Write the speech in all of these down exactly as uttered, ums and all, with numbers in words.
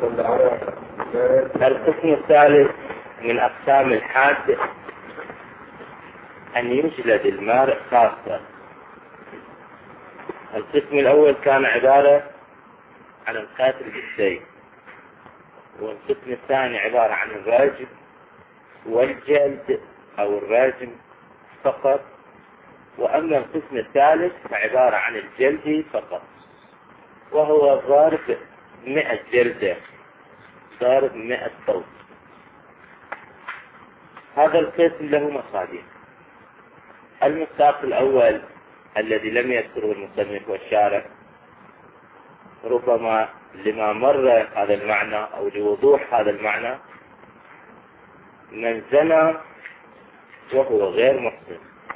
القسم الثالث من أقسام الحاد أن يجلد المارء خاصة. القسم الأول كان عبارة عن القتل بالسيف، والقسم الثاني عبارة عن الرجم والجلد أو الرجم فقط، وأما القسم الثالث فعبارة عن الجلد فقط، وهو ضارب مئة جلدة، ضارب مئة صوت. هذا القسم له مصادر. المصداق الأول الذي لم يذكره المصنف والشارح، ربما لما مر هذا المعنى أو لوضوح هذا المعنى: من زنى وهو غير محسن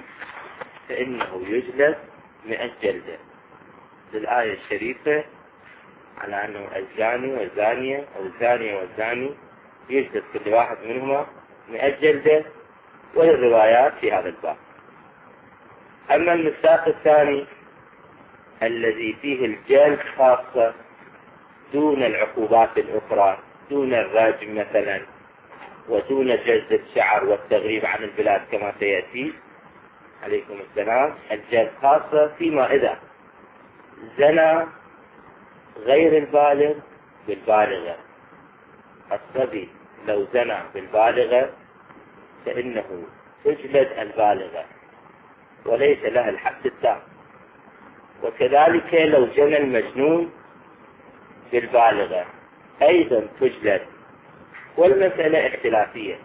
فإنه يجلد مئة جلدة، للآية الشريفة على أنه الزاني والزانية أو الزانية والزاني يجلد كل واحد منهما مئة جلدة، وللروايات في هذا الباب. أما المصداق الثاني الذي فيه الجلد خاصة دون العقوبات الأخرى، دون الراجم مثلا، ودون جلد الشعر والتغريب عن البلاد كما سيأتي عليكم السلام، الجلد خاصة فيما إذا زنى غير البالغ بالبالغة. الصبي لو زنى بالبالغة فإنه تجلد البالغة وليس لها الحد التام، وكذلك لو جنى المجنون بالبالغة أيضا تجلد، والمسألة اختلافية،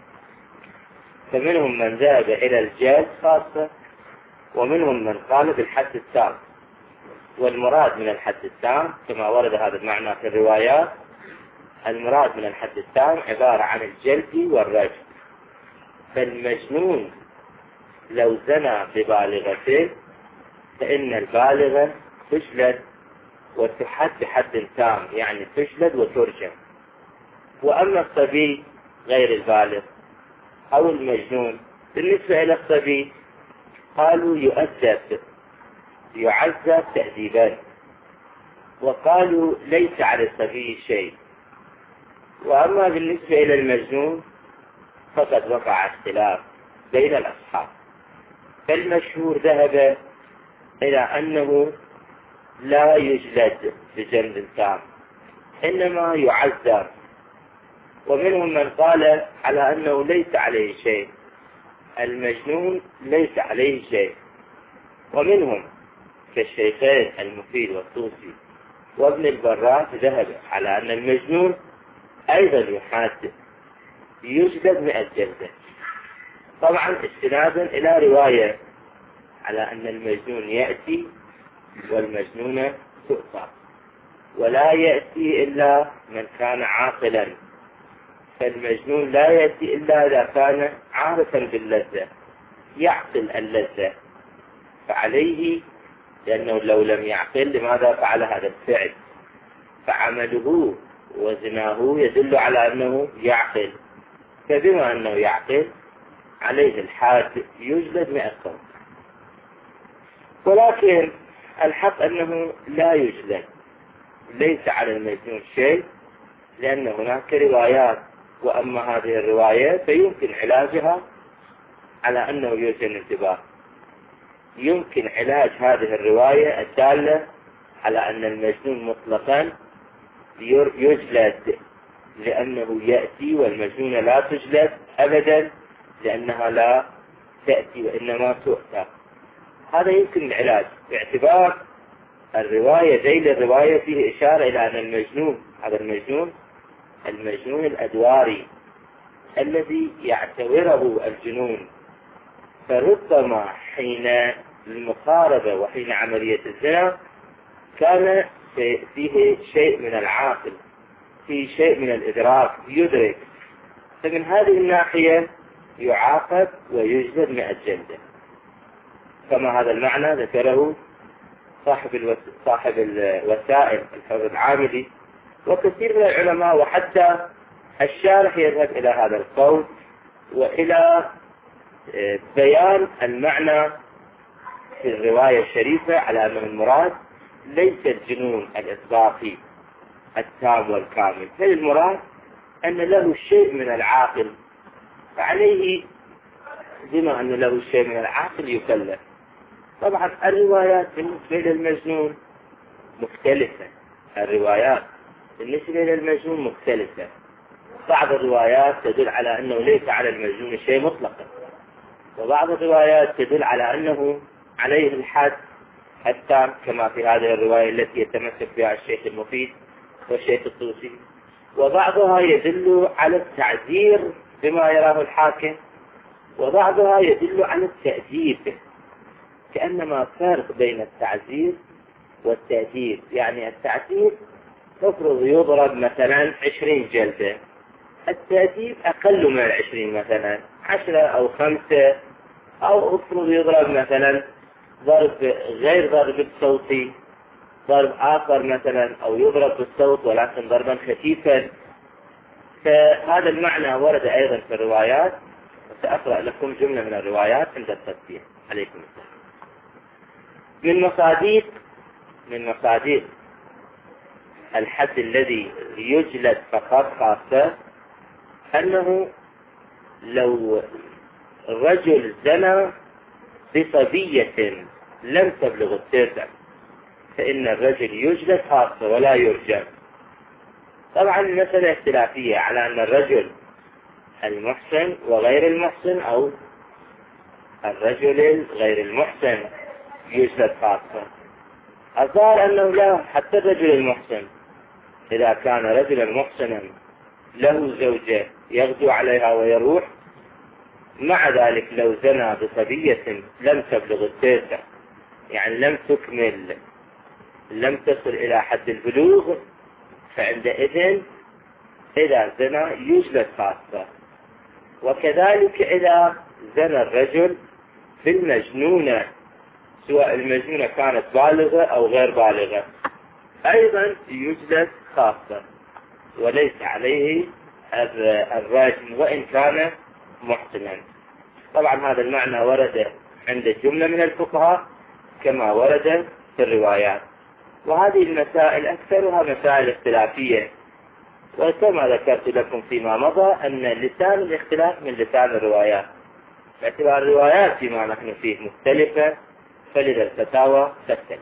فمنهم من ذهب إلى الجلد خاصة ومنهم من قال بالحد التام. والمراد من الحد التام كما ورد هذا المعنى في الروايات، المراد من الحد التام عبارة عن الجلد والرجم. فالمجنون لو زنى ببالغته فإن البالغة تجلد وتحد بحد تام، يعني تجلد وترجم. وأما الصبي غير البالغ أو المجنون، بالنسبة إلى الصبي قالوا يؤدب، يعذب تأديبا، وقالوا ليس على الصبي شيء. وأما بالنسبة إلى المجنون فقد وقع اختلاف بين الأصحاب، فالمشهور ذهب إلى أنه لا يجلد بجلد تام، إنما يعذب. ومنهم من قال على أنه ليس عليه شيء، المجنون ليس عليه شيء. ومنهم كالشيخين المفيد والطوسي وابن البراس ذهب على أن المجنون أيضا يحاد، يجلد مئة جلدة، طبعا استنادا إلى رواية على أن المجنون يأتي والمجنون تؤثر، ولا يأتي إلا من كان عاقلا، فالمجنون لا يأتي إلا إذا كان عارفا باللذة، يعقل اللذة، فعليه، لأنه لو لم يعقل لماذا فعل هذا الفعل؟ فعمله وزناه يدل على أنه يعقل، فبما أنه يعقل عليه الحاد يجلد مئة صوت. ولكن الحق أنه لا يجلد، ليس على المجنون شيء، لأن هناك روايات، وأما هذه الروايات فيمكن علاجها على أنه يوجد انتباه. يمكن علاج هذه الرواية الدالة على أن المجنون مطلقا يجلد لأنه يأتي، والمجنون لا تجلد أبدا لأنها لا تأتي وإنما تؤتى. هذا يمكن العلاج باعتبار الرواية ذيل الرواية فيه إشارة إلى أن المجنون، هذا المجنون المجنون الأدواري الذي يعتبره الجنون، فربما حين المقاربة وحين عملية الزنا كان فيه شيء من العاقل، فيه شيء من الإدراك، يدرك، فمن هذه الناحية يعاقب ويجلد مئة جلدة، كما هذا المعنى ذكره صاحب الوس... صاحب الوسائل الحر العاملي وكثير من العلماء، وحتى الشارح يذهب إلى هذا القول وإلى بيان المعنى في الرواية الشريفة على أن المراد ليس الجنون الإطلاقي، التام والكامل، بل المراد أن له شيء من العاقل، فعليه بما أن له شيء من العاقل يكلف. طبعا الروايات بالنسبة للمجنون مختلفة، الروايات بالنسبة للمجنون مختلفة. بعض الروايات تدل على أنه ليس على المجنون شيء مطلقا، وبعض الروايات تدل على أنه عليه الحد التام، كما في هذه الرواية التي يتمسك بها الشيخ المفيد والشيخ الطوسي. وبعضها يدل على التعزير بما يراه الحاكم، وبعضها يدل على التأديب، كأنما فرق بين التعزير والتأديب. يعني التعزير تفرض يضرب مثلا عشرين جلدة، التأديب أقل من العشرين، مثلا عشرة أو خمسة، أو أفرض يضرب مثلا ضرب غير ضرب الصوتي، ضرب آخر مثلا، أو يضرب بالصوت ولكن ضربا خفيفا. فهذا المعنى ورد أيضا في الروايات، وسأقرأ لكم جملة من الروايات عند التفسير. عليكم السلام. من مصادق من مصادق الحد الذي يجلد فقط خاصة أنه لو رجل زنى بصبية لم تبلغ التسع فإن الرجل يجلد خاصة ولا يرجم. طبعا المسألة اختلافية على أن الرجل المحسن وغير المحسن، أو الرجل غير المحسن يجلد خاصة. الظاهر أنه لا، حتى الرجل المحسن إذا كان رجلا محسنا له زوجة يغدو عليها ويروح، مع ذلك لو زنى بصبية لم تبلغ التسع، يعني لم تكمل، لم تصل إلى حد البلوغ، فعندئذ إذا زنى يجلد خاصة. وكذلك إذا زنى الرجل بالمجنونة، سواء المجنونة كانت بالغة أو غير بالغة، أيضا يجلد خاصة وليس عليه الراجم وإن كان محسنا. طبعا هذا المعنى ورد عند جملة من الفقهاء كما ورد في الروايات. وهذه المسائل أكثرها مسائل اختلافية، وكما ذكرت لكم فيما مضى أن لسان الاختلاف من لسان الروايات، باعتبار الروايات فيما نحن فيه مختلفة، فلذا الفتاوى تختلف.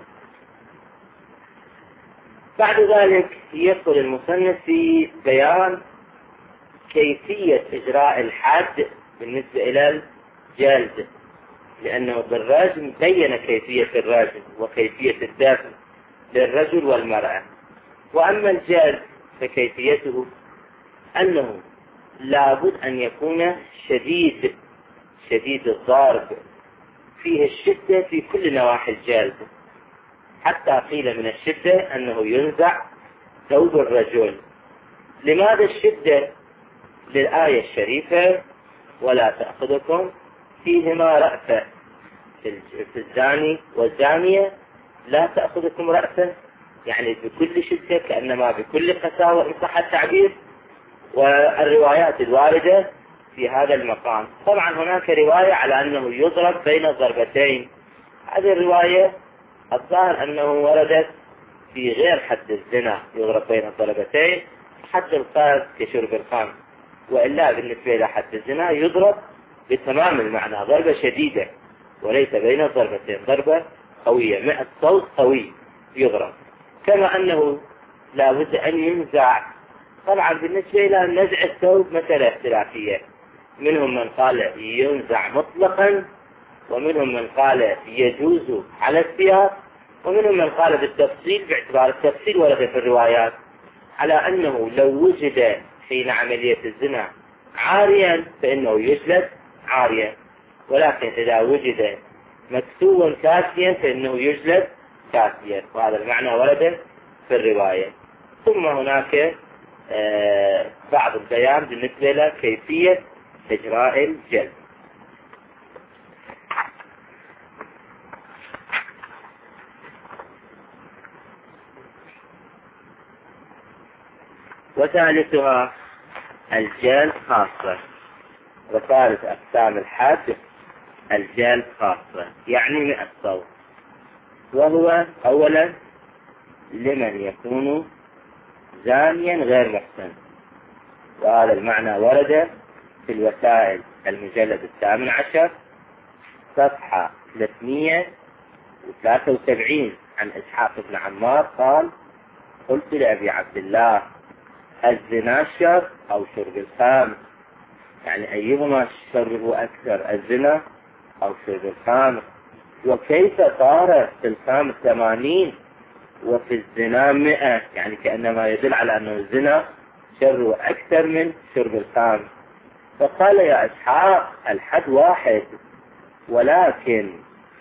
بعد ذلك يدخل المصنف في بيان كيفية إجراء الحد بالنسبة إلى الجلد، لأنه بالرجم بين كيفية الرجم وكيفية الدفن للرجل والمرأة. وأما الجلد فكيفيته أنه لابد أن يكون شديد شديد الضرب، فيه الشدة في كل نواحي الجلد، حتى قيل من الشدة أنه ينزع ثوب الرجل. لماذا الشدة؟ للآية الشريفة ولا تأخذكم فيهما رأفة، في الزاني والزانية لا تأخذكم رأفة، يعني بكل شدة، كأنما بكل قساوة إن صح التعبير. والروايات الواردة في هذا المقام، طبعا هناك رواية على أنه يضرب بين الضربتين، هذه الرواية الظاهر أنه وردت في غير حد الزنا يضرب بين الضربتين، حد القاذف كشرب الخمر، وإلا بالنسبة إلى حد الزنا يضرب بتمام المعنى، ضربة شديدة وليس بين الضربتين، ضربة قوية مع الصوت قوي يضرب. كما أنه لا بد أن ينزع. طبعا بالنسبة إلى نزع الثوب مسألة اختلافية، منهم من قال ينزع مطلقا، ومنهم من قال يجوز على الثياب، ومنهم من قال بالتفصيل، باعتبار التفصيل ورد في الروايات على أنه لو وجد حين عملية الزنا عاريا فإنه يجلد عاريا، ولكن إذا وجد مكسوا كاسيا فإنه يجلد كاسيا، وهذا المعنى ورد في الرواية. ثم هناك آه بعض البيان بالنسبة إلى كيفية إجراء الجلد. وثالثها الجلد خاصة، وثالث أقسام الحد الجلد خاصة، يعني مئة صوت. وهو أولا لمن يكون زانيا غير محسن. وهذا المعنى ورد في الوسائل المجلد الثامن عشر صفحة ثلاثمئة وثلاثة وسبعين عن إسحاق بن عمار قال: قلت لأبي عبد الله: الزنا شر أو شرب الخمر؟ يعني أيهما شره أكثر، الزنا أو شرب الخمر؟ وكيف صار في الخمر ثمانين وفي الزنا مئة؟ يعني كأنما يدل على أن الزنا شره أكثر من شرب الخمر. فقال: يا إسحاق الحد واحد، ولكن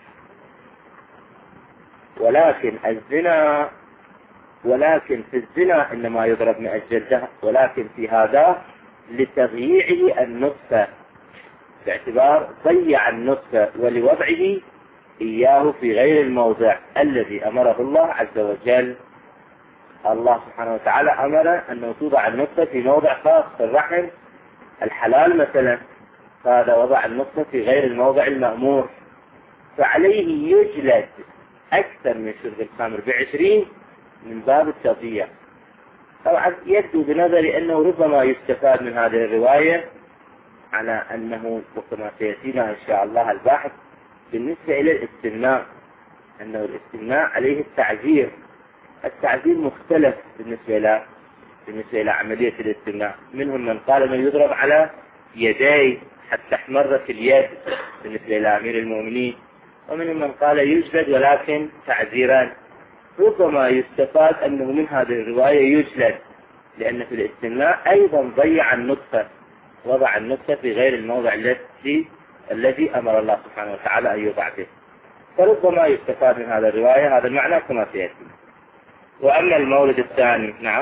ولكن الزنا ولكن في الزنا إنما يضرب مئة جلدة، ولكن في هذا لتضييعه النطفة، باعتبار ضيع النطفة ولوضعه إياه في غير الموضع الذي أمره الله عز وجل. الله سبحانه وتعالى أمر أن توضع النطفة في موضع خاص في الرحم الحلال مثلا، فهذا وضع النطفة في غير الموضع المأمور، فعليه يجلد أكثر من شرب الخمر بعشرين من باب التضييع. طبعا يبدو بنظري أنه ربما يستفاد من هذه الرواية على أنه، وكما سيأتينا إن شاء الله البحث بالنسبة إلى الاستمناء، أنه الاستمناء عليه التعذير. التعذير مختلف بالنسبة إلى بالنسبة إلى عملية الاستمناء. منهم من قال أنه يضرب على يديه حتى احمرت اليد بالنسبة إلى أمير المؤمنين، ومنهم من قال يجلد ولكن تعذيران. ربما يستفاد أنه من هذه الرواية يجلد، لأن في الاستمناء أيضا ضيع النطفة، وضع النطفة في غير الموضع الذي الذي أمر الله سبحانه وتعالى أن يوضع به، فربما يستفاد من هذا الرواية هذا المعنى كما سيأتي. وأما المورد الثاني، نعم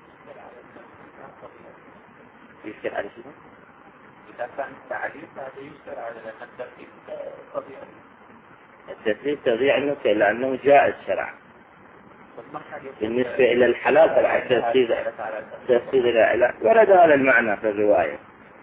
يشكل على شيء؟ إذا كان التعليم هذا يشكل على أن الترتيب طبيعي. الترتيب تضيع النطفة لأنه جائز شرعا. بالنسبة إلى الحلال طبعا الترتيب الترتيب لا ورد هذا المعنى في الرواية.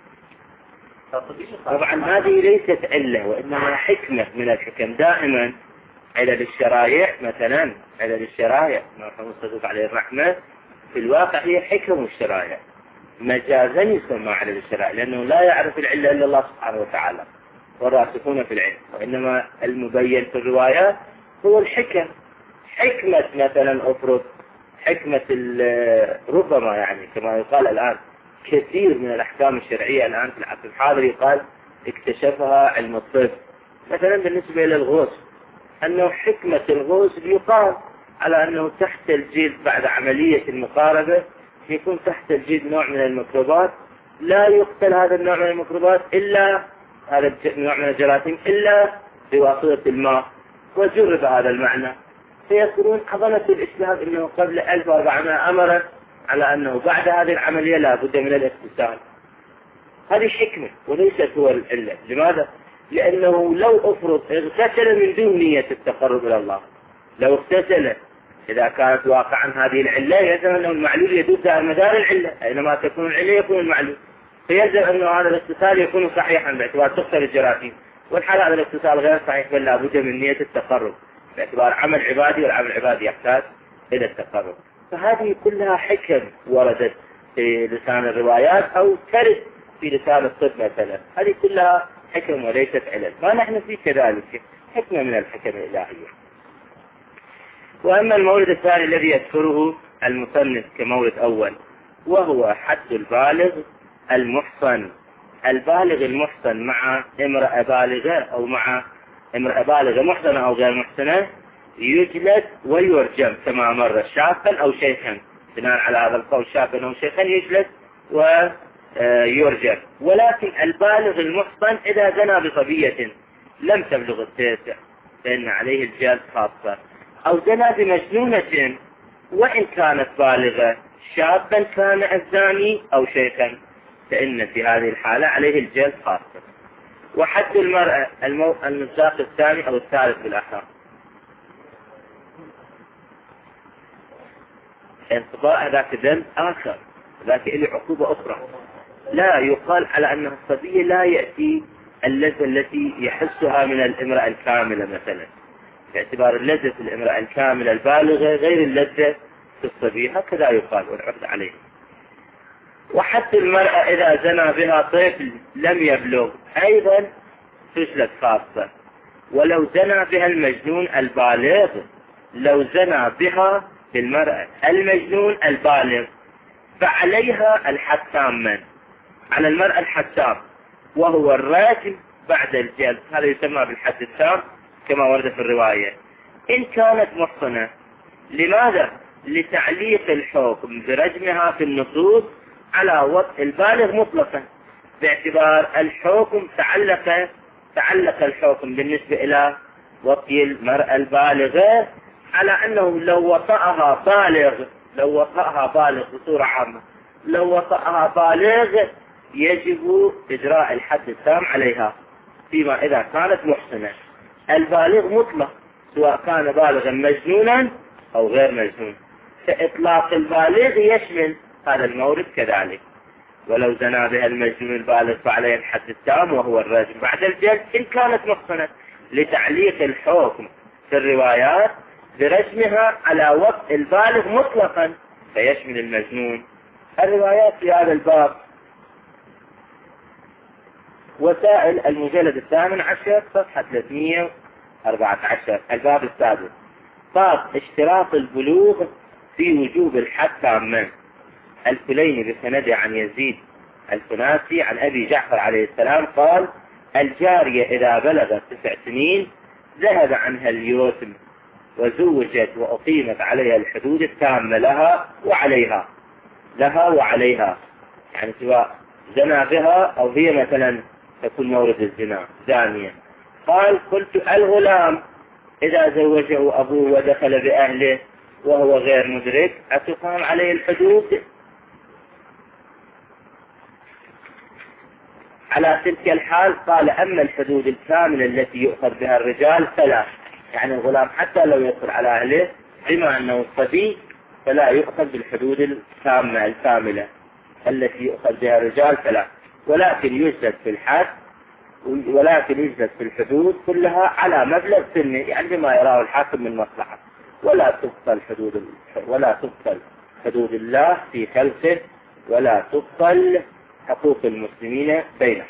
طبعا هذه ليست علة، وإنما حكمة من الحكم. دائما علل الشرائع، مثلا علل الشرائع ما صدق عليه الرحمة، في الواقع هي حكم الشرائع، مجازا يسمى علل الشرائع، لأنه لا يعرف العلة إلا الله سبحانه وتعالى والراسخون في العلم، وإنما المبين في الروايات هو الحكم. حكمة مثلا أفرض حكمة ربما يعني كما يقال الآن كثير من الأحكام الشرعية الآن في العصر الحاضر يقال اكتشفها علم الطب، مثلا بالنسبة إلى الغسل، أنه حكمة الغسل يقال على أنه تحت الجلد بعد عملية المقاربة يكون تحت الجلد نوع من الميكروبات، لا يقتل هذا النوع من الميكروبات إلا هذا النوع من الجراثيم إلا بواسطة الماء، وجرب هذا المعنى. فيذكرون حضنة الإسلام أنه قبل ألف وأربعمائة أمر على أنه بعد هذه العملية لا بد من الاغتسال. هذه حكمة وليست هو العلة. لماذا؟ لأنه لو أفرض اغتسل من دون نية التقرب إلى الله، لو اغتسل إذا كانت واقعا هذه العلة يلزم أنه المعلول يدوس على مدار العلة، أينما تكون العلة يكون المعلول، فيلزم أنه هذا الاغتسال يكون صحيحا باعتبار تقتل الجراثيم. والحال هذا الاغتسال غير صحيح، بل لا بد من نية التقرب باعتبار عمل عبادي، والعمل العبادي يحتاج إلى التقرب. فهذه كلها حكم وردت في لسان الروايات أو ترد في لسان الطب مثلا، هذه كلها حكم وليست علل. ما نحن في كذلك حكمة من الحكم الإلهية. وأما المورد الثاني الذي يذكره المصنف كمورد أول، وهو حد البالغ المحصن. البالغ المحصن مع امرأة بالغة أو مع امرأة بالغة محصنة أو غير محصنة يجلد ويرجم كما مر، شابا أو شيخا، بناء على هذا القول شابا أو شيخا يجلد ويرجم. ولكن البالغ المحصن إذا زنى بصبية لم تبلغ التاسع فإن عليه الجلد خاصة، أو زنى بمجنونة وإن كانت بالغة، شابا كان الزاني أو شيخا، فإن في هذه الحالة عليه الجلد خاصة. وحد المرأة المصداق الثاني أو الثالث بالأحرى، انقضاء ذاك ذنب آخر، ذاك إلي عقوبة أخرى. لا يقال على أن الصبي لا يأتي اللذة التي يحسها من الامرأة الكاملة مثلا، باعتبار اللذة الامرأة الكاملة البالغة غير اللذة في الصبي هكذا يقال والعقد عليه. وحتى المرأة إذا زنى بها طفل لم يبلغ أيضا تجلد خاصة. ولو زنى بها المجنون البالغ، لو زنى بها بالمرأة المجنون البالغ فعليها الحد تاما، على المرأة الحد تام وهو الراجم بعد الجلد، هذا يسمى بالحد التام كما ورد في الرواية. إن كانت محصنة، لماذا؟ لتعليق الحكم برجمها في النصوص على وطء البالغ مطلقا، باعتبار الحكم تعلق تعلق الحكم بالنسبة إلى وطي المرأة البالغة على أنه لو وطأها بالغ لو وطأها بالغ بصورة عامة لو وطأها بالغ يجب إجراء الحد التام عليها، فيما إذا كانت محسنة. البالغ مطلق سواء كان بالغا مجنونا أو غير مجنون، فإطلاق البالغ يشمل هذا المورد كذلك. ولو زنى بها المجنون البالغ فعليه الحد التام وهو الرجم بعد الجلد إن كانت محصنة، لتعليق الحكم في الروايات برجمها على وطء البالغ مطلقا فيشمل المجنون. الروايات في هذا الباب وسائل المجلد الثامن عشر صفحة ثلاثمئة وأربعة عشر، الباب السادس، باب اشتراط البلوغ في وجوب الحد تاما. الكليني بسنده عن يزيد الفناسي عن أبي جعفر عليه السلام قال: الجارية إذا بلغت تسع سنين ذهب عنها اليتم وزوجت وأقيمت عليها الحدود التامة لها وعليها لها وعليها، يعني سواء زنى بها أو هي مثلا تكون مورد الزنا زانية. قال: قلت: الغلام إذا زوجه أبوه ودخل بأهله وهو غير مدرك أتقام عليه الحدود؟ على تلك الحال قال: أما الحدود الكاملة التي يؤخذ بها الرجال فلا، يعني الغلام حتى لو يصل على أهله بما أنه صبي فلا يؤخذ بالحدود الكاملة الكاملة التي يؤخذ بها الرجال فلا، ولكن يجلد في الحد ولكن يجلد في الحدود كلها على مبلغ سنه، يعني بما يراه الحاكم من مصلحة، ولا تبطل حدود ولا تبطل حدود الله في خلقه ولا تبطل حقوق المسلمين بينهم.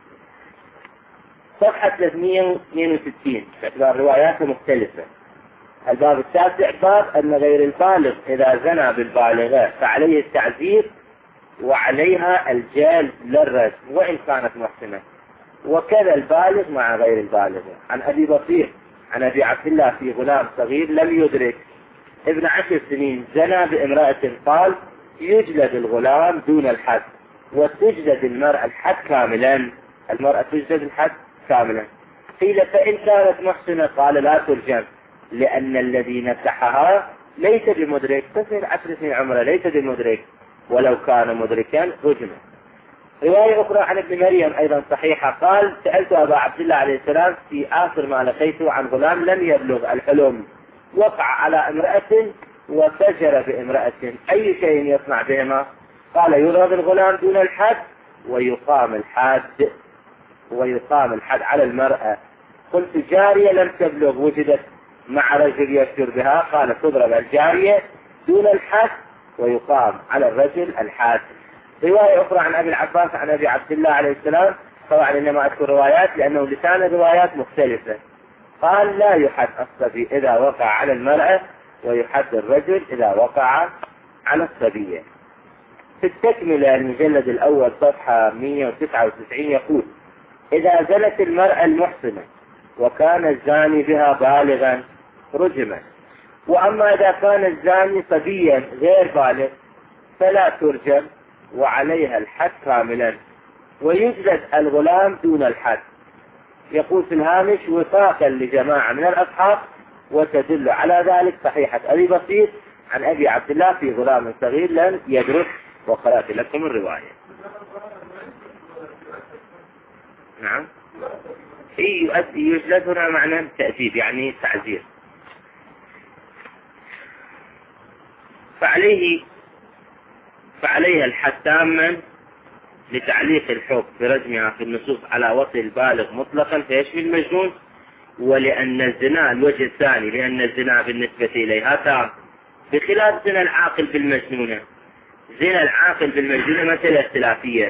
صفحة ثلاثمئة واثنين وستين باعتبار روايات مختلفة. الباب التاسع باب أن غير البالغ إذا زنى بالبالغة فعليه التعزير وعليها الجلد للرجم وإن كانت محسنة، وكذا البالغ مع غير البالغ. عن أبي بصير عن أبي عبد الله في غلام صغير لم يدرك ابن عشر سنين زنى بامرأة قال: يجلد الغلام دون الحد وتجلد المرأة الحد كاملا، المرأة تجلد الحد كاملا. قيل: فإن كانت محسنة؟ قال: لا ترجم، لأن الذي نكحها ليس بمدرك، تصل عشر سنين عمره ليس بمدرك، ولو كان مدركا رجم. رواية أخرى عن ابن مريم أيضا صحيحة قال: سألت أبا عبد الله عليه السلام في آخر ما لقيته عن غلام لم يبلغ الحلم وقع على امرأة وفجر بامرأة، أي شيء يصنع بهما؟ قال: يضرب الغلام دون الحد ويقام الحد ويقام الحد على المرأة. قلت: جارية لم تبلغ وجدت مع رجل يفجر بها؟ قال: تضرب الجارية دون الحد ويقام على الرجل الحد. رواية أخرى عن أبي العباس عن أبي عبد الله عليه السلام، طبعا إنما أذكر روايات لأنه لسان الروايات مختلفة. قال: لا يحد الصبي إذا وقع على المرأة ويحد الرجل إذا وقع على الصبية. في التكملة المجلد الأول صفحة مئة وتسعة وتسعين يقول: إذا زنت المرأة المحسنة وكان الزاني بها بالغا رجما، وأما إذا كان الزاني صبيا غير بالغ فلا ترجم وعليها الحد كاملا، ويجلد الغلام دون الحد. يقول في الهامش: وفاقا لجماعة من الأصحاب، وتدل على ذلك صحيحة أبي بصير عن أبي عبد الله في غلام صغير لم يدرك، وقرأت لكم الرواية. نعم، إيه يؤدي يجلد هنا معنى تأديب يعني تعزير. فعليه فعليها الحد تاما لتعليق الحكم برجمها في النصوص على وطئ البالغ مطلقا فيشمل المجنون، ولأن الزنا الوجه الثاني لأن الزنا بالنسبة إليها تام بخلاف زنا العاقل بالمجنونة. زنا العاقل بالمجنونة مسألة اختلافية.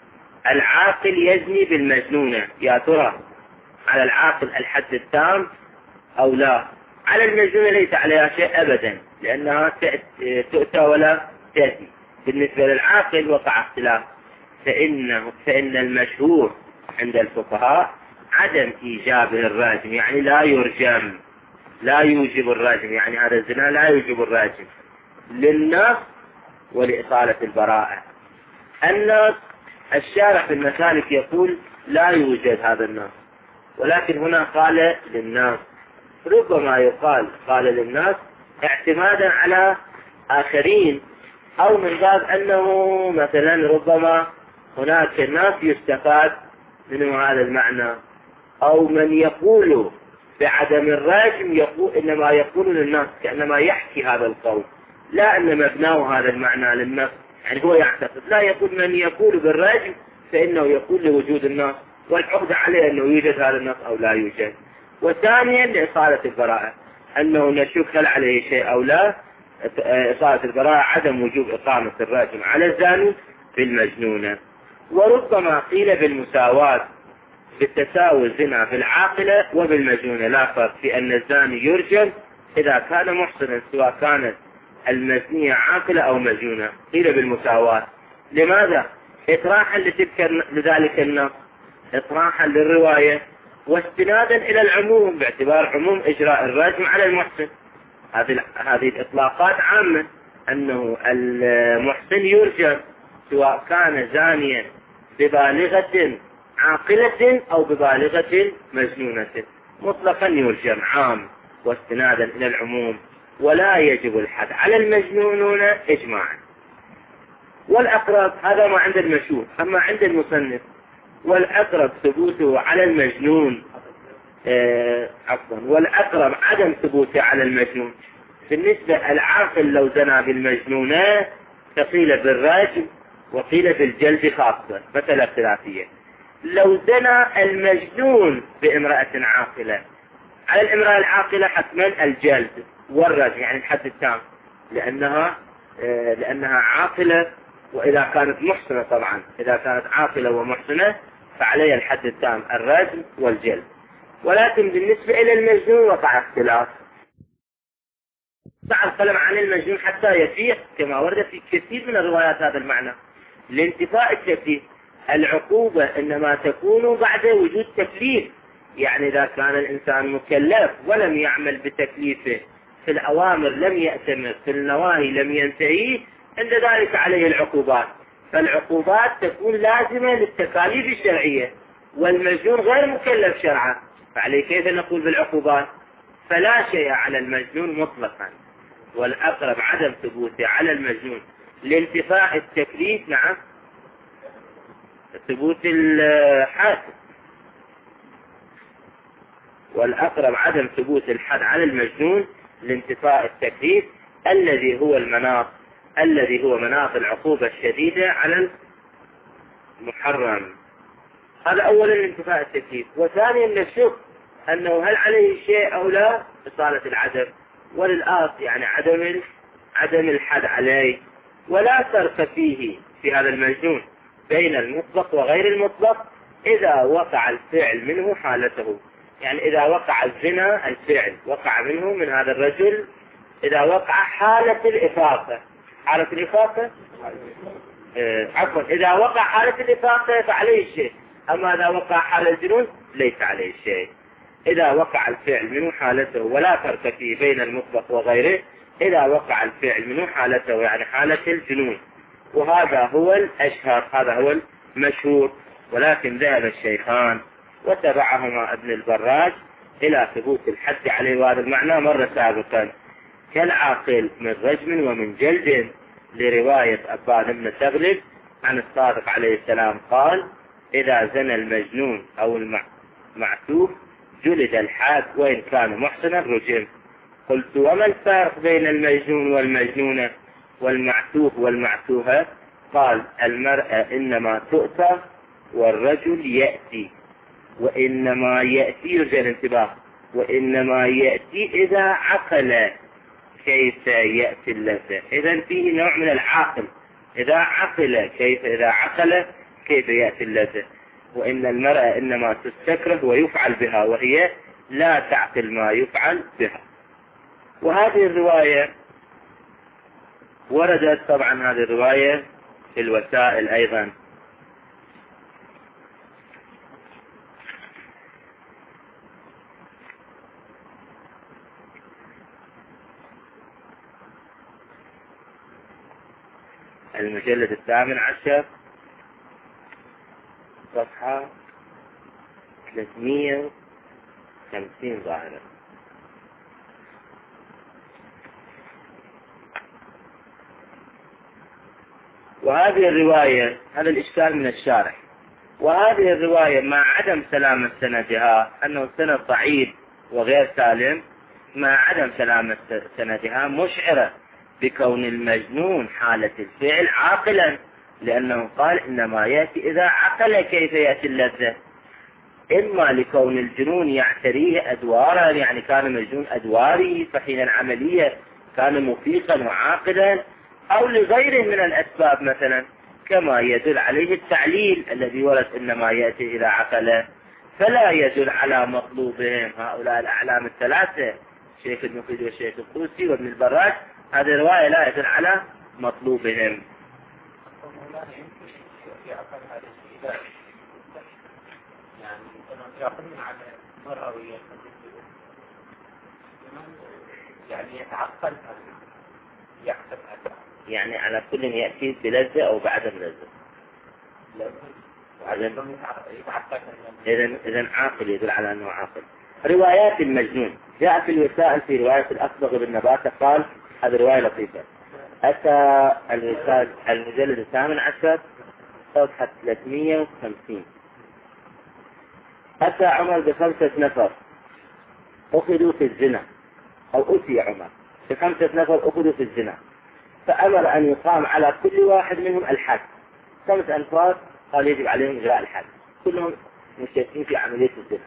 العاقل يزني بالمجنونة، يا ترى على العاقل الحد التام أو لا؟ على المجنونة ليس عليها شيء أبدا، لأنها تؤتى ولا تأتي. بالنسبة للعاقل وقع اختلاف، فإنه فإن المشهور عند الفقهاء عدم إيجابه الراجم، يعني لا يرجم، لا يوجب الراجم، يعني هذا الزنا لا يوجب الراجم للنص ولإصالة البراءة. النص الشارع في المسالك يقول لا يوجد هذا النص، ولكن هنا قال للناس. ربما يقال قال للناس اعتمادا على آخرين، أو من باب أنه مثلا ربما هناك ناس يستفاد منه هذا المعنى، أو من يقول بعدم الراجم يقول إنما يقول للناس كأنما يحكي هذا القول، لا أن مبناه هذا المعنى للنص، يعني هو يعتقد. لا، يقول من يقول بالراجم فإنه يقول لوجود النص والعقد عليه أنه يوجد هذا النص أو لا يوجد. وثانيا لإصالة البراءة، أنه نشك هل عليه شيء أو لا. إصالة البراءة عدم وجوب إقامة الراجم على الزاني بالمجنونة. وربما قيل بالمساواة، بالتساوي الزنا بالعاقلة وبالمجنونة، لا فرق في أن الزاني يرجم إذا كان محصنا سواء كانت المزنية عاقلة أو مجنونة. قيل بالمساواة. لماذا؟ إطراحا لتلك لذلك النص، إطراحا للرواية، واستنادا إلى العموم باعتبار عموم إجراء الراجم على المحسن. هذه هذه الإطلاقات عامة، أنه المحسن يرجم سواء كان زانيا ببالغة عاقلة أو ببالغة مجنونة، مطلقا يرجم عام واستنادا إلى العموم، ولا يجب الحد على المجنونون إجماعا. والأقرب هذا ما عند المشهور. أما عند المصنف والأقرب ثبوته على المجنون آه عفوا والأقرب عدم ثبوته على المجنون. بالنسبة العاقل لو زنى بالمجنونة فقيل بالراجم وقيل بالجلد خاصة، مثل اختلافية. لو زنى المجنون بامرأة عاقلة، على الامرأة العاقلة حتما الجلد والرجم، يعني الحد التام، لأنها آه لأنها عاقلة، وإذا كانت محسنة طبعا، إذا كانت عاقلة ومحسنة فعليها الحد التام الرجم والجلد. ولكن بالنسبة إلى المجنون وقع اختلاف. بعد الكلام عن المجنون حتى يفيق كما ورد في كثير من الروايات هذا المعنى. لانتفاء التكليف، العقوبة إنما تكون بعد وجود تكليف، يعني إذا كان الإنسان مكلف ولم يعمل بتكليفه، في الأوامر لم يأتمر، في النواهي لم ينتهي، عند ذلك عليه العقوبات. فالعقوبات تكون لازمة للتكاليف الشرعية، والمجنون غير مكلف شرعا، فعليه كيف نقول بالعقوبات؟ فلا شيء على المجنون مطلقا، والأقرب عدم ثبوته على المجنون لانتفاء التكليف. نعم، ثبوت الحد، والأقرب عدم ثبوت الحد على المجنون لانتفاء التكليف الذي هو المناط الذي هو مناط العقوبة الشديدة على المحرم. هذا أولا لانتفاء التكليف. وثانيا نشك أنه هل عليه شيء أو لا، إصالة العدم وللآص، يعني عدم عدم الحد عليه. ولا فرق فيه في هذا المجنون بين المطلق وغير المطلق إذا وقع الفعل منه حالته، يعني إذا وقع الزنا الفعل وقع منه من هذا الرجل، إذا وقع حالة الإفاقة، حالة الإفاقة آه عفوا إذا وقع حالة الإفاقة فعليه الشيء، أما إذا وقع حالة الجنون ليس عليه الشيء. إذا وقع الفعل منه حالته، ولا فرق فيه بين المطلق وغيره إذا وقع الفعل منه حالته، يعني حالة الجنون. وهذا هو الأشهر، هذا هو المشهور. ولكن ذهب الشيخان وتبعهما ابن البراج إلى ثبوت الحد عليه، وهذا المعنى مر سابقا، كالعاقل من رجم ومن جلد، لرواية أبان بن تغلب عن الصادق عليه السلام قال: إذا زنى المجنون أو المعتوه جلد الحاد وإن كان محسنا رجم. قلت: وما الفارق بين المجنون والمجنونة والمعتوه والمعتوهة؟ قال: المرأة إنما تؤتى والرجل يأتي، وإنما يأتي، يرجى الانتباه، وإنما يأتي إذا عقل كيف يأتي اللذة. إذا فيه نوع من العاقل، إذا عقل كيف، إذا عقل كيف يأتي اللذة. وإن المرأة إنما تستكره ويفعل بها، وهي لا تعقل ما يفعل بها. وهذه الرواية وردت طبعا، هذه الرواية في الوسائل أيضا. المجلد الثامن عشر صفحة ثلاثمئة وخمسين ظاهرة. وهذه الرواية، هذا الإشكال من الشارح، وهذه الرواية مع عدم سلامة سندها، أنه سند ضعيف وغير سالم، مع عدم سلامة سندها مشعرة بكون المجنون حالة الفعل عاقلا، لأنه قال إنما يأتي إذا عقل كيف يأتي اللذة. إما لكون الجنون يعتريه أدوارا، يعني كان مجنون أدواري فحينا عملية كان مفيقا وعاقلا، أو لغيره من الأسباب مثلا، كما يدل عليه التعليل الذي ورد إنما يأتي إذا عقل، فلا يدل على مطلوبهم هؤلاء الأعلام الثلاثة، الشيخ المفيد والشيخ الطوسي وابن البراج. هذه الرواية لا يدل على مطلوبهم. يعني يتعقل يحسب يعني على كل يأتي بلذة أو بعدم لذة. إذن إذن عاقل يدل على أنه عاقل. روايات المجنون جاء في الوسائل في رواية الأصبغ بن نباتة قال، هذه رواية لطيفة، أتى الوسائل المجلد الثامن عشر صفحة ثلاثمئة وخمسين، أتى عمر بخمسة نفر أخذوا في الزنا، أو أتي عمر بخمسة نفر أخذوا في الزنا، فأمر أن يقام على كل واحد منهم الحد. خمس أنفار قال يجب عليهم إجراء الحد، كلهم مشتركين في عملية الزنا.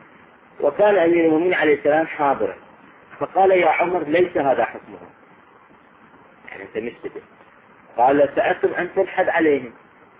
وكان أمير المؤمنين عليه السلام حاضرا، فقال يا عمر ليس هذا حكمهم، يعني أنت مشتبه. قال سألتم أن تلحد عليهم.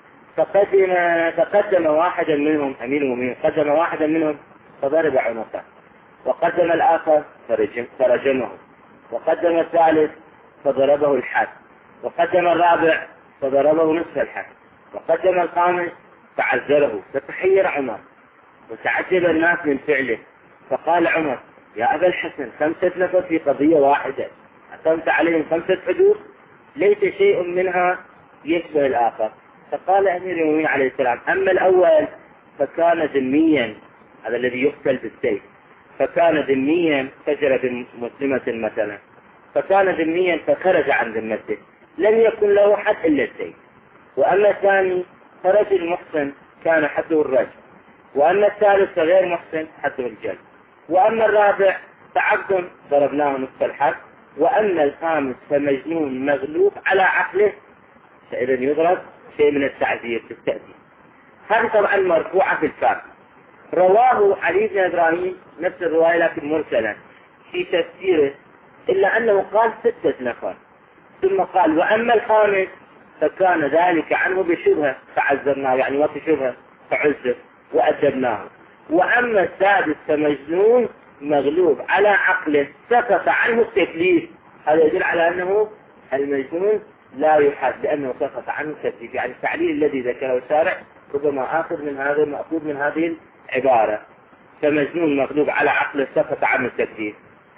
فقدم فقدم واحدا منهم، أمير المؤمنين قدم واحدا منهم فضرب عنقه، وقدم الآخر فرجم فرجمه، وقدم الثالث فضربه الحد، وقدم الرابع فضربه نصف الحد، وقدم الخامس فعزره. فتحير عمر وتعجب الناس من فعله، فقال عمر يا أبا الحسن خمسة نفر في قضية واحدة، أقمت عليهم خمسة حدود ليس شيء منها يشبه الآخر. فقال أمير المؤمنين عليه السلام أما الأول فكان ذميا، هذا الذي يقتل بالسيف، فكان ذميا فجر بمسلمة مثلا، فكان ذميا فخرج عن ذمته لم يكن له حد إلا السيف. وأما الثاني فرجل محسن كان حده الرجل، وأما الثالث فغير محسن حده الجلد، وأما الرابع فعبد ضربناه نصف الحد، وأما الخامس فمجنون مغلوب على عقله، فإذا يضرب شيء من التعذير في التأديب. هذه طبعا مرفوعة في الفقه. رواه علي بن إبراهيم نفس الرواية لكن مرسلا في تفسيره، إلا أنه قال ستة نفر، ثم قال وأما الخامس فكان ذلك عنه بشبهة فعذرناه، يعني وفي شبهة فعذر وأدبناه، وأما السادس فمجنون مغلوب على عقله سقط عنه التكليف. هذا يدل على أنه المجنون لا يحد لأنه سقط عنه التكليف، يعني التعليل الذي ذكره الشارع ربما آخذ من هذا المأخوذ من هذه العبارة، فمجنون مغلوب على عقله سقط عنه التكليف.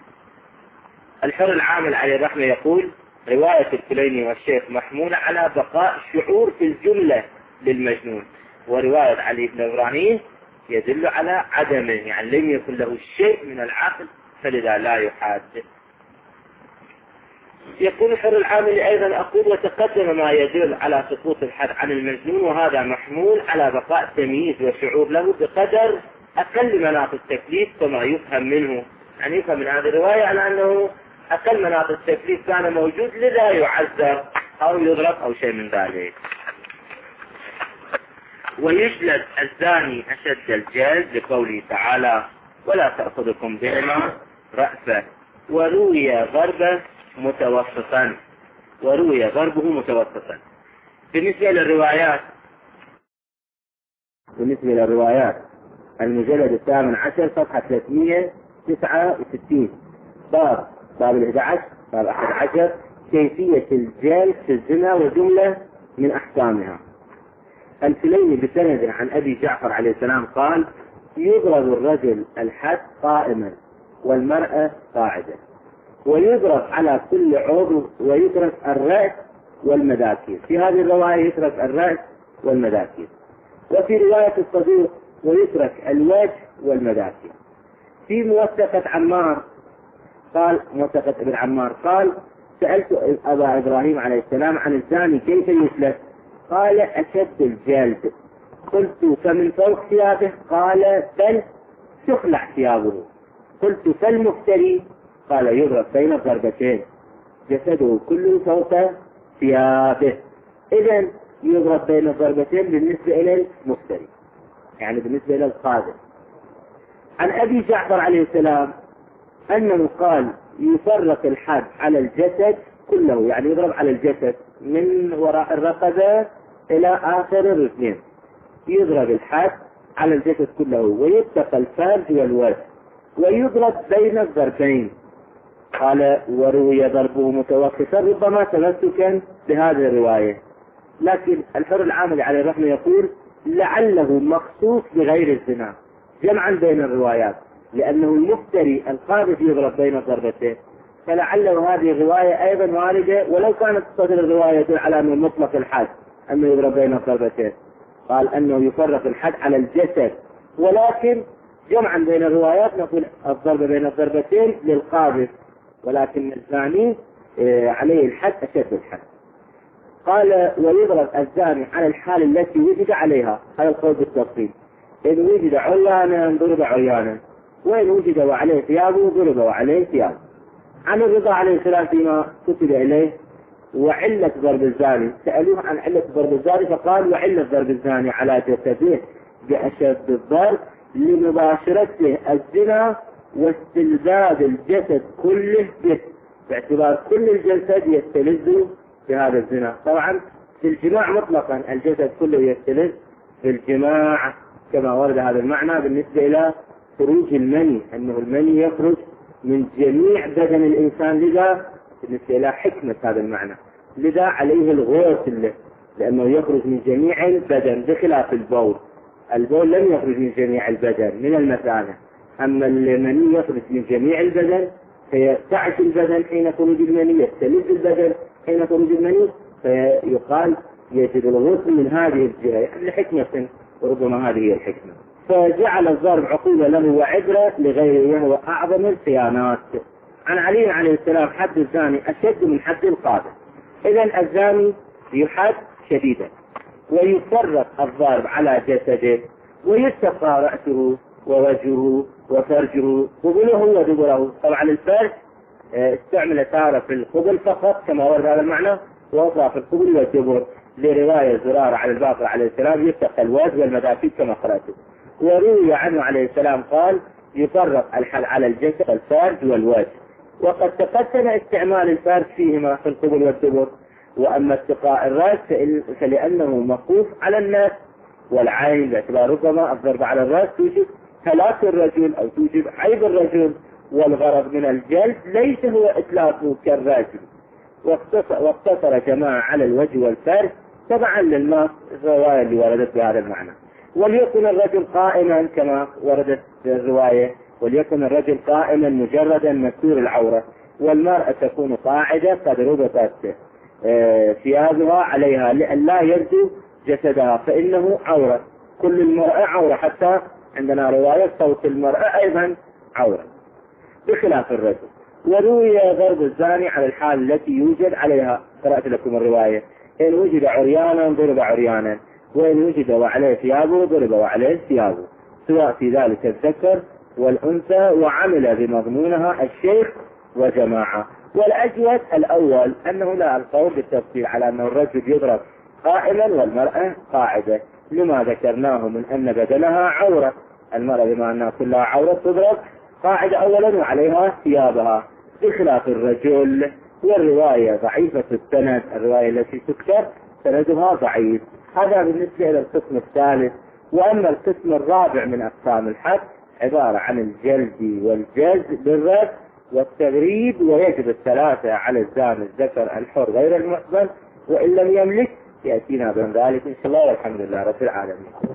الحر العامل عليه الرحمة يقول رواية الكليني والشيخ محمولة على بقاء شعور في الجملة للمجنون، ورواية علي بن إبراهيم يدل على عدمه، يعني لم يكن له شيء من العقل فلذا لا يحاد. يقول الحر العامل أيضا أقول وتقدم ما يدل على سقوط الحد عن المجنون، وهذا محمول على بقاء تمييز وشعور له بقدر أقل مناط التكليف كما يفهم منه، يعني يفهم من هذه الرواية على أنه أقل مناط التكليف كان موجود لذا يعذر أو يضرب أو شيء من ذلك. ويجلد الزاني أشد الجلد لقوله تعالى ولا تأخذكم بهما رأفة، وروي ضربة متوسطا، وروي ضربه متوسطا. بالنسبة للروايات بالنسبة للروايات المجلد الثامن عشر صفحة ثلاثمئة وتسعة وستين، باب باب الأحد عشر باب أحد عشر كيفية الجلد في الزنا وجملة من أحكامها. الكليني بسند عن أبي جعفر عليه السلام قال: يضرب الرجل الحد قائما والمرأة قاعدة، ويضرب على كل عضو ويترك الرأس والمذاكير. في هذه الرواية يترك الرأس والمذاكير. وفي رواية الصدوق ويترك الوجه والمذاكير. في موثقة عمار قال موثقة ابن عمار قال: سألت أبا إبراهيم عليه السلام عن الزاني كيف يسلك؟ قال: أشد الجلد. قلت: فمن فوق ثيابه؟ قال: بل تخلع ثيابه. قلت: فالمفتري؟ قال: يضرب بين الضربتين، جسده كله فوق ثيابه. إذن يضرب بين الضربتين بالنسبة إلى المفتري، يعني بالنسبة إلى القاذف. عن أبي جعفر عليه السلام أنه قال: يفرق الحد على الجسد كله، يعني يضرب على الجسد من وراء الرقبة إلى آخر الرجلين، يضرب الحد على الجسد كله، ويتقى الفرج والوجه، ويضرب بين الضربين. قال: وروي ضربه متوسطا، ربما تمسكا بهذه الرواية. لكن الحر العامل عليه الرحمة يقول: لعله مخصوص بغير الزنا، جمعا بين الروايات، لأنه المفتري القاذف يضرب بين الضربتين، فلعله هذه الرواية أيضا واردة، ولو كانت صدر الرواية على أنه مطلق الحد أنه يضرب بين الضربتين، قال أنه يفرق الحد على الجسد، ولكن جمعا بين الروايات نقول الضرب بين الضربتين للقاذف، ولكن الزاني عليه الحد أشد الحد. قال: ويضرب الزاني على الحال التي وجد عليها، هذا القول بالتفصيل، إن وجد عريانا ضرب عريانا، وإن وجد وعليه ثيابه ضرب وعليه ثيابه. عن الرضا عليه السلام فيما كتب إليه: وعلة ضرب الزاني، سألوه عن علة ضرب الزاني فقال: وعلة ضرب الزاني على جسده بأشد الضرب لمباشرته الزنا واستلذاذ الجسد كله به، باعتبار كل الجسد يستلذ بهذا الزنا. طبعا في الجماع مطلقا الجسد كله يستلذ بالجماع، كما ورد هذا المعنى بالنسبة إلى خروج المني، أنه المني يخرج من جميع بدن الإنسان، لذا بالنسبة إلى حكمة هذا المعنى، لذا عليه الغسل لأنه يخرج من جميع البدن، بخلاف البول. البول لم يخرج من جميع البدن من المثانة، أما المني يخرج من جميع البدن، فيرتعش البدن حين خروج المني، يستلذ البدن حين خروج المني، فيقال يجب الغسل من هذه الجهة، يعني لحكمة، وربما هذه هي الحكمة. فجعل الضرب عقوبة له وعبرة لغيره، وهو أعظم الخيانات. عن علي عليه السلام: حد الزاني أشد من حد القاذف. إذن الزاني يحد شديدا، ويفرق الضرب على جسده، ويستقى رأسه ووجهه وفرجه، قبله ودبره. طبعا الفرج استعمل تارة في القبل فقط كما ورد هذا المعنى، ووضع في القبل والدبر، لرواية زرارة على الباقر عليه السلام: يستقى الوجه والمذاكير كما قرأته. وروي عنه عليه السلام قال: يفرق الحد على الجسد الفرج والوجه. وقد تقدم استعمال الفرج فيهما في القبل والدبر. وأما استقاء الرأس فلأنه موقوف على الناس والعين، باعتبار ربما الضرب على الرأس توجب هلاك الرجل أو توجب عيب الرجل، والغرض من الجلد ليس هو إتلافه كالراجل. واقتصر جماعة على الوجه والفرج تبعا للنص الرواية اللي وردت بهذا المعنى. وليكن الرجل قائما كما وردت الرواية، وليكن الرجل قائما مجردا مستور العورة، والمرأة تكون قاعدة قد ربطت ثيابها عليها لئلا يبدو جسدها، فإنه عورة، كل المرأة عورة، حتى عندنا رواية صوت المرأة أيضا عورة بخلاف الرجل. وروي ضرب الزاني على الحال التي يوجد عليها، قرأت لكم الرواية: إن وجد عريانا ضرب عريانا، وإن وجد وعليه ثيابه ضرب وعليه ثيابه، سواء في ذلك الذكر والأنثى، وعمل بمضمونها الشيخ وجماعة. والأجود الأول أنه لا القول بالتفصيل على أن الرجل يضرب قائما والمرأة قاعدة، لما ذكرناه من أن بدنها عورة. المرأة بما أنها كلها عورة تضرب قاعدة أولا وعليها ثيابها، بخلاف الرجل والرواية ضعيفة السند، الرواية التي تكتب سندها ضعيف. هذا بالنسبة إلى القسم الثالث. وأما القسم الرابع من أقسام الحد عبارة عن الجلد والجز بالرد والتغريب، ويجب الثلاثة على الزاني الذكر الحر غير المحصن، وإن لم يملك يأتينا بين ذلك إن شاء الله، والحمد لله رب العالمين.